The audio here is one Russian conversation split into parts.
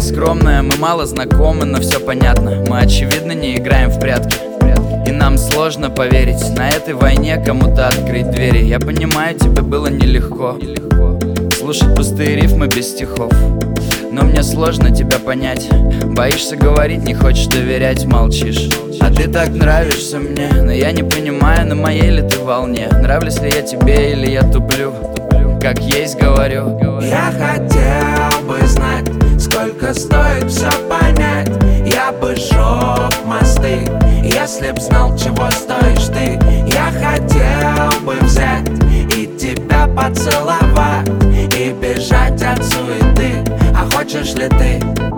скромная, мы мало знакомы, но все понятно. Мы очевидно не играем в прятки. И нам сложно поверить, на этой войне кому-то открыть двери. Я понимаю, тебе было нелегко слушать пустые рифмы без стихов, но мне сложно тебя понять. Боишься говорить, не хочешь доверять, молчишь. А ты так нравишься мне, но я не понимаю, на моей ли ты волне. Нравлюсь ли я тебе или я туплю? Как есть говорю. Я хотел бы знать, сколько стоит все понять. Я бы сжег мосты, если б знал, чего стоишь ты. Я хотел бы взять и тебя поцеловать и бежать от суеты. А хочешь ли ты?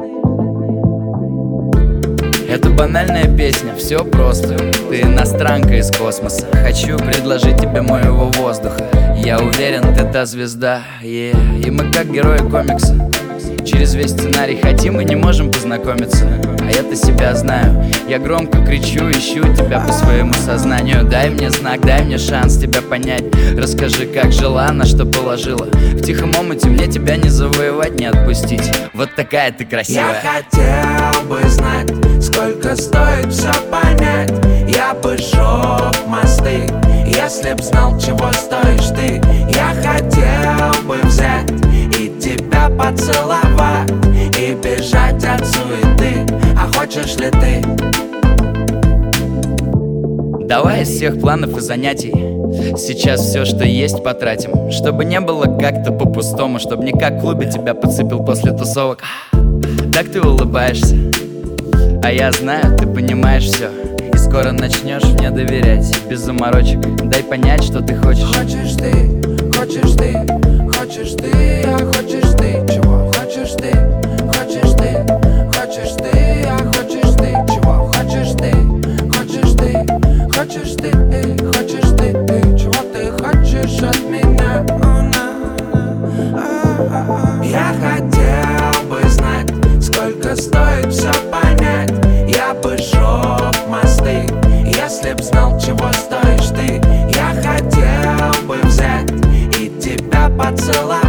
Это банальная песня, все просто. Ты иностранка из космоса. Хочу предложить тебе моего воздуха. Я уверен, ты та звезда, И мы как герои комикса. Через весь сценарий хотим и не можем познакомиться. А я-то себя знаю. Я громко кричу, ищу тебя по своему сознанию. Дай мне знак, дай мне шанс тебя понять. Расскажи, как жила, на что положила. В тихом омуте мне тебя не завоевать, не отпустить. Вот такая ты красивая. Я хотел бы знать, сколько стоит все понять. Я бы сжег мосты, если б знал, чего стоишь ты. Я хотел бы взять и тебя поцеловать и бежать от суеты. А хочешь ли ты? Давай из всех планов и занятий сейчас все, что есть, потратим, чтобы не было как-то по-пустому, чтобы не как в клубе тебя подцепил после тусовок. Так ты улыбаешься, а я знаю, ты понимаешь все. И скоро начнешь мне доверять, без заморочек. Дай понять, что ты хочешь. Хочешь ты, хочешь ты, хочешь ты, а хочешь ты, чего хочешь ты, хочешь ты, хочешь ты, а хочешь ты, чего хочешь ты, хочешь ты, хочешь ты, хочешь ты, чего ты хочешь от меня. Я хотел бы знать, сколько стоит все понять. Я бы сжег мосты, если б знал, чего стоишь ты. Я хотел бы взять и тебя поцеловать